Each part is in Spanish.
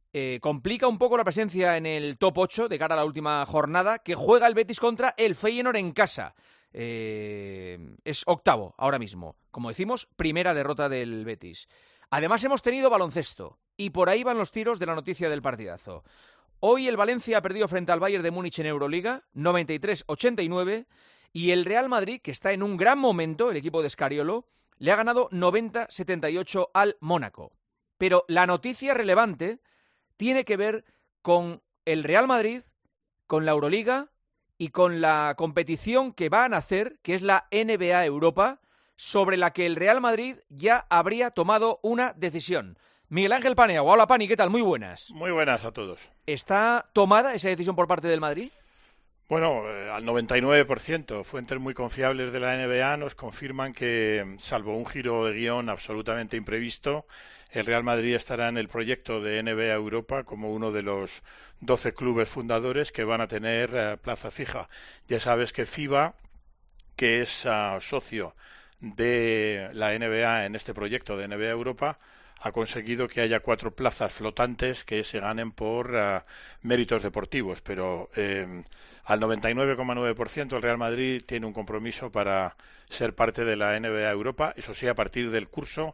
complica un poco la presencia en el top 8 de cara a la última jornada, que juega el Betis contra el Feyenoord en casa. Es octavo ahora mismo. Como decimos, primera derrota del Betis. Además hemos tenido baloncesto y por ahí van los tiros de la noticia del partidazo. Hoy el Valencia ha perdido frente al Bayern de Múnich en Euroliga, 93-89, y el Real Madrid, que está en un gran momento, el equipo de Scariolo, le ha ganado 90-78 al Mónaco. Pero la noticia relevante tiene que ver con el Real Madrid, con la Euroliga y con la competición que van a hacer, que es la NBA Europa, sobre la que el Real Madrid ya habría tomado una decisión. Miguel Ángel Paneagua, hola Pani, ¿qué tal? Muy buenas. Muy buenas a todos. ¿Está tomada esa decisión por parte del Madrid? Bueno, al 99%. Fuentes muy confiables de la NBA nos confirman que, salvo un giro de guión absolutamente imprevisto, el Real Madrid estará en el proyecto de NBA Europa como uno de los 12 clubes fundadores que van a tener plaza fija. Ya sabes que FIBA, que es socio de la NBA en este proyecto de NBA Europa, ha conseguido que haya 4 plazas flotantes que se ganen por méritos deportivos, pero al 99,9% el Real Madrid tiene un compromiso para ser parte de la NBA Europa, eso sí, a partir del curso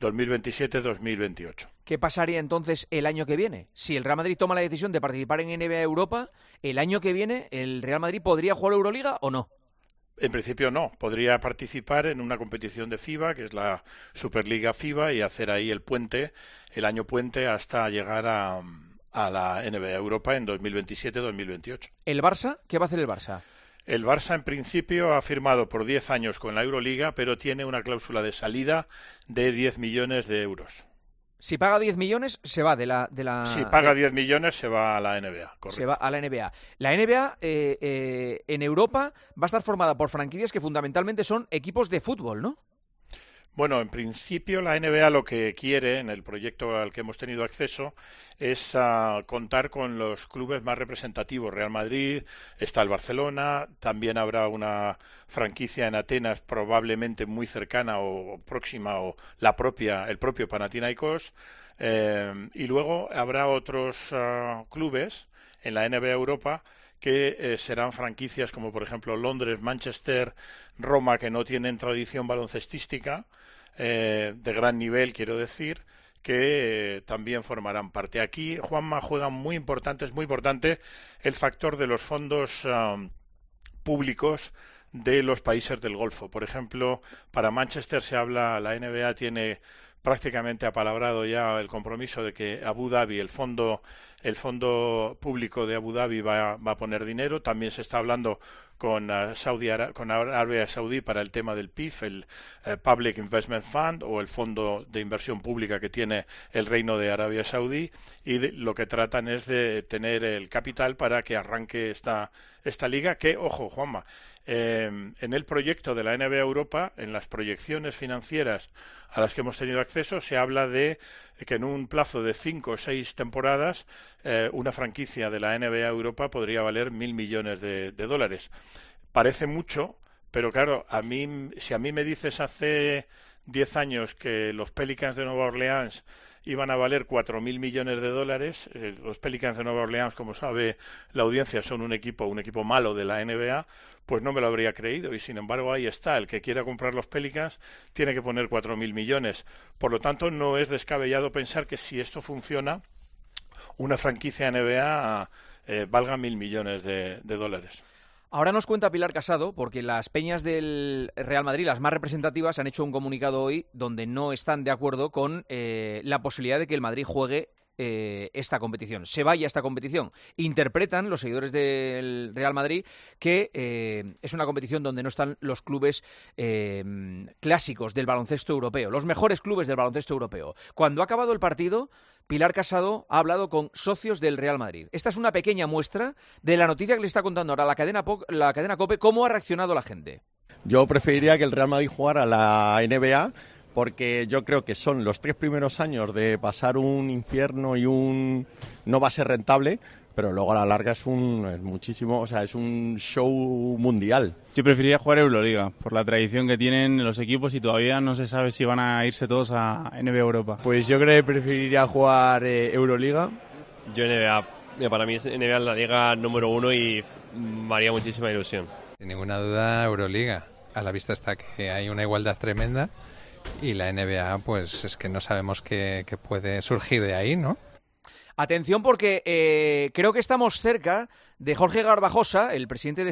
2027-2028. ¿Qué pasaría entonces el año que viene? Si el Real Madrid toma la decisión de participar en NBA Europa, ¿el año que viene el Real Madrid podría jugar Euroliga o no? En principio no, podría participar en una competición de FIBA, que es la Superliga FIBA, y hacer ahí el año puente hasta llegar a la NBA Europa en 2027-2028. ¿El Barça? ¿Qué va a hacer el Barça? El Barça en principio ha firmado por 10 años con la Euroliga, pero tiene una cláusula de salida de 10 millones de euros. Si paga 10 millones, se va de la... Si paga 10 millones, se va a la NBA, correcto. Se va a la NBA. La NBA en Europa va a estar formada por franquicias que fundamentalmente son equipos de fútbol, ¿no? Bueno, en principio la NBA lo que quiere, en el proyecto al que hemos tenido acceso, es contar con los clubes más representativos. Real Madrid, está el Barcelona, también habrá una franquicia en Atenas probablemente muy cercana o próxima, o el propio Panathinaikos, y luego habrá otros clubes en la NBA Europa que serán franquicias como por ejemplo Londres, Manchester, Roma, que no tienen tradición baloncestística de gran nivel, quiero decir, que también formarán parte. Aquí, Juanma, juega es muy importante el factor de los fondos públicos de los países del Golfo. Por ejemplo, para Manchester la NBA tiene prácticamente apalabrado ya el compromiso de que Abu Dhabi, el fondo público de Abu Dhabi va a poner dinero. También se está hablando con Arabia Saudí para el tema del PIF, el Public Investment Fund, o el fondo de inversión pública que tiene el Reino de Arabia Saudí, y lo que tratan es de tener el capital para que arranque esta liga, que, ojo, Juanma, en el proyecto de la NBA Europa, en las proyecciones financieras a las que hemos tenido acceso, se habla de que en un plazo de 5 o 6 temporadas una franquicia de la NBA Europa podría valer 1.000 millones de dólares. Parece mucho, pero claro, si a mí me dices hace 10 años que los Pelicans de Nueva Orleans iban a valer 4.000 millones de dólares, los Pelicans de Nueva Orleans, como sabe la audiencia, son un equipo malo de la NBA, pues no me lo habría creído, y sin embargo ahí está, el que quiera comprar los Pelicans tiene que poner 4.000 millones. Por lo tanto, no es descabellado pensar que si esto funciona, una franquicia NBA valga 1.000 millones de dólares. Ahora nos cuenta Pilar Casado, porque las peñas del Real Madrid, las más representativas, han hecho un comunicado hoy donde no están de acuerdo con la posibilidad de que el Madrid juegue esta competición, se vaya a esta competición. Interpretan los seguidores del Real Madrid que es una competición donde no están los clubes clásicos del baloncesto europeo, los mejores clubes del baloncesto europeo. Cuando ha acabado el partido, Pilar Casado ha hablado con socios del Real Madrid. Esta es una pequeña muestra de la noticia que le está contando ahora la cadena COPE, cómo ha reaccionado la gente. Yo preferiría que el Real Madrid jugara la NBA, porque yo creo que son los 3 primeros años de pasar un infierno y no va a ser rentable, pero luego a la larga es muchísimo, o sea, es un show mundial. Yo preferiría jugar Euroliga, por la tradición que tienen los equipos, y todavía no se sabe si van a irse todos a NBA Europa. Pues yo creo que preferiría jugar Euroliga, Yo NBA, para mí NBA es la liga número 1 y me haría muchísima ilusión. Sin ninguna duda, Euroliga. A la vista está que hay una igualdad tremenda y la NBA, pues es que no sabemos qué puede surgir de ahí, ¿no? Atención porque creo que estamos cerca de Jorge Garbajosa, el presidente de